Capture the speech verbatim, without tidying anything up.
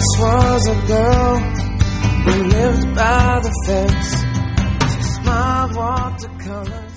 This was a girl who lived by the fence. She smiled watercolor.